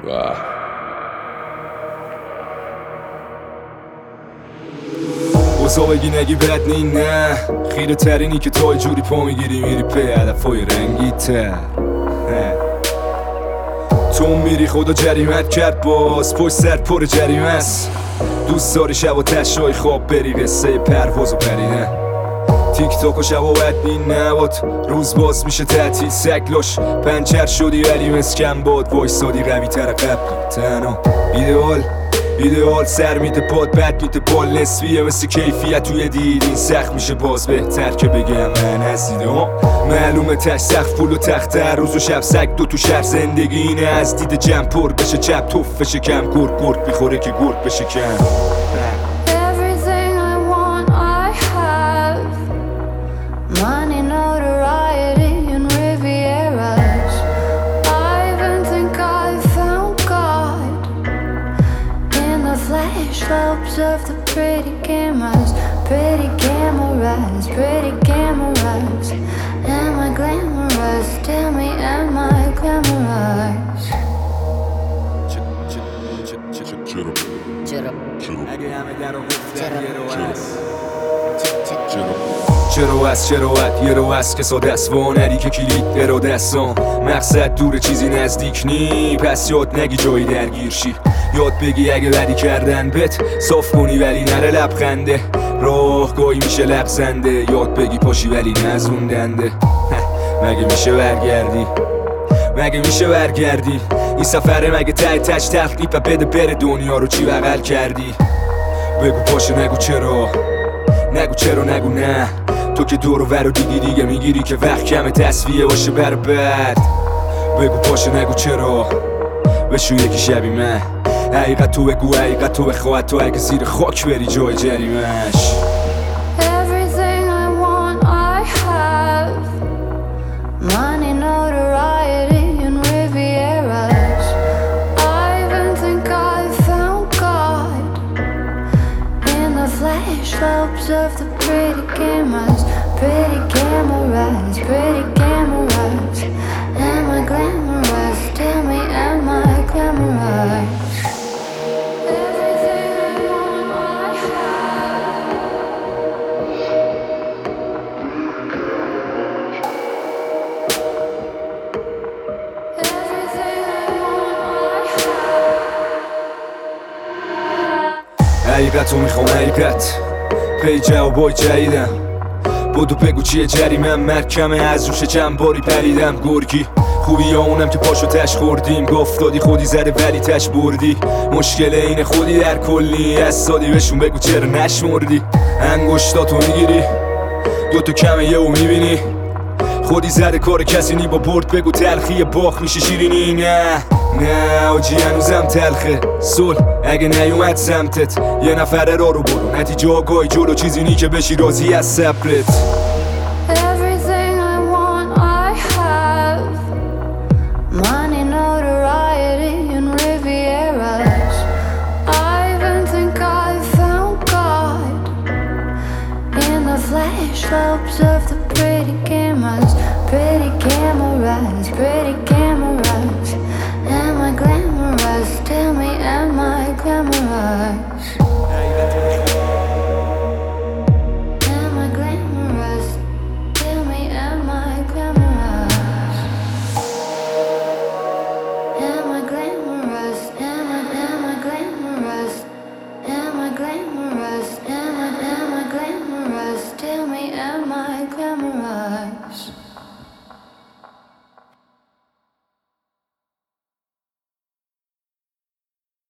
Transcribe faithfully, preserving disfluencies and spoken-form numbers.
و اوزا بگی نگی بد نی نه خیره ترینی که تو جوری پا میگیری میری پی علفای رنگی تر. تو میری خدا جریمت کرد باز پشت سر پر جریمه است. دوست داری شب و تشای خواب بری قصه پرواز و پرینه. تیک تاک و شب و بدنی نباد روز باز میشه تعطیل سگلاش پنچر شدی ولی مسکن باد وایسادی قوی تر قبلی تنها ایدئال ایدئال سر میده پاد بد میده بال نسبیه مثل کیفیت توی دید این سخت میشه باز بهتر که بگم من از دیده ها معلومه تش سخت پول و تخت هر روز و شب سگ دو تو شهر زندگی اینه از دید جمع پر بشه چپ توف بشه کم گرگ گرگ میخوره که گرگ بشه کم. Money, notoriety, and Rivieras. I even think I found God in the flashbulbs of the pretty cameras, pretty cameras, pretty cameras. Am I glamorous? Tell me, am I glamorous? چرا از چرا اد یه رو از که ساده است وانری که کلید اراده استان مقصد دور چیزی نزدیک نی پس یاد نگی جایی درگیر شی یاد بگی اگه بدی کردن بت صاف کنی ولی نره لبخنده راهگاهی میشه لغزنده یاد بگی پاشی ولی نزوندنده مگه میشه برگردی مگه میشه برگردی این سفره مگه ته تش تخلیف بده بره دنیا رو چی بغل کردی بگو پاشه نگو چرا نگو چرا نگو نه تو که دور و ور و دیدی دیگه میگیری که وقت کمه تصفیه باشه بر بعد بگو پاشه نگو چرا بشو یکی شبی من حقیقت تو بگو حقیقت تو بخواه تو اگه زیر خاک بری جای جریمش. Everything I want I have. Money, notoriety, and Rivieras. I even think I found God in the flashbulbs of the pretty cameras, pretty cameras, pretty cameras. Am I glamorous? Tell me, am I glamorous? Everything I want I have. Everything I want I have. حقیقت رو میخوام حقیقت پی جوابای جدیدم بودو بگو چیه جریمم مرکمه از روش چند باری پریدم گرگی خوبی یا اونم که پاشو تش خوردیم گفتادی خودی زده ولی تش بردی مشکل اینه خودی در کلی از سادی بهشون بگو چرا نشمردی انگشتاتو میگیری دوتو کمه یه و میبینی خودی زده کار کسی نی با برد بگو تلخی باخ میشه شیرینی نه نه آجی هنوزم تلخه صلح اگه نیومد سمتت یه نفره را رو برو نتیجه آگاهی جلو چیزی نی که بشی راضی از صبرت. Everything I want I have. Money, notoriety, and Rivieras. I even think I found God in the flashbulbs of the pretty cameras, pretty cameras, pretty cameras. Am I glamorous? Tell me, am I glamorous?